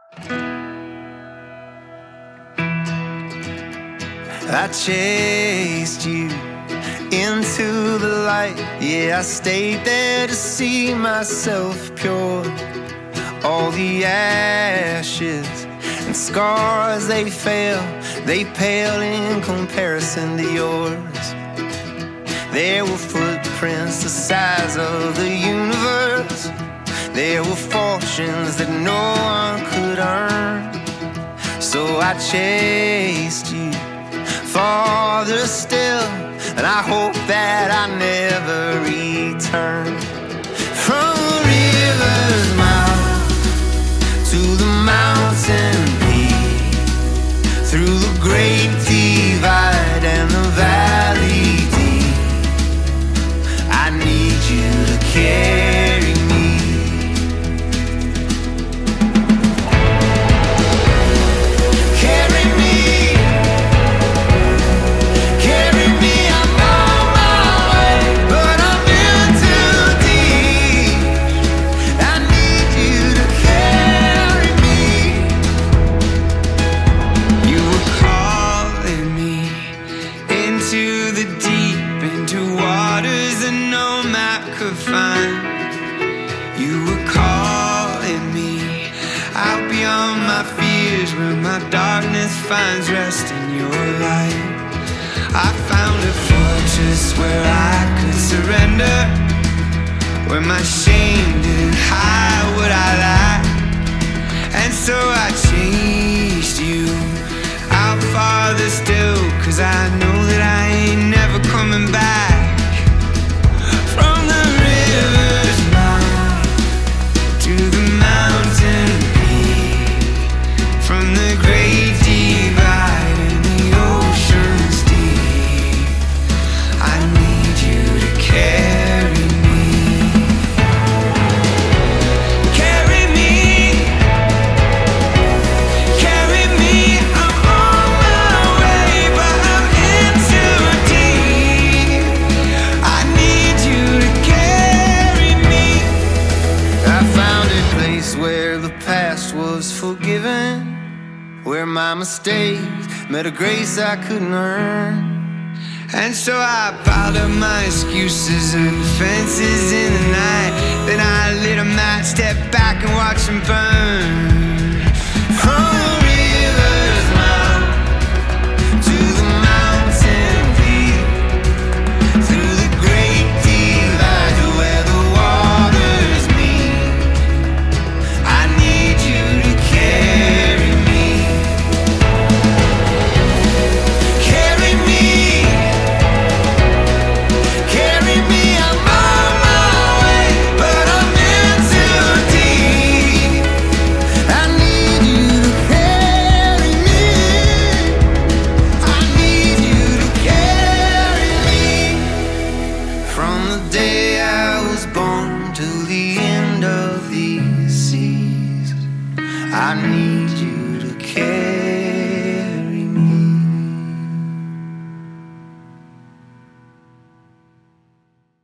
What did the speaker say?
I chased you into the light. Yeah, I stayed there to see myself pure. All the ashes and scars, they pale in comparison to yours. There were footprints the size of the universe. There were fortunes that no one could earn. So I chased you farther still, and I hope that I never return. From the river's mouth to the mountain peak, through the great divide and the valley deep, I need you to carry me. Carry me. Where my darkness finds rest in your light. I found a fortress where I could surrender, where my shame didn't hide what I lacked. And so I chased you out farther still, 'cause I know that I ain't never coming back. From the river's mouth to the mountain, from the great divide and the ocean's deep, I need you to carry me. Carry me. Carry me. I'm on my way, but I'm in too deep. I need you to carry me. I found a place where the past was forgiven, where my mistakes met a grace I couldn't earn. And so I piled up my excuses and defenses in the night. Then I lit a match, stepped back and watched them burn. From the river's mouth to the mountain peak, through the great divide to where the waters meet, I need you to carry me. I need you to care.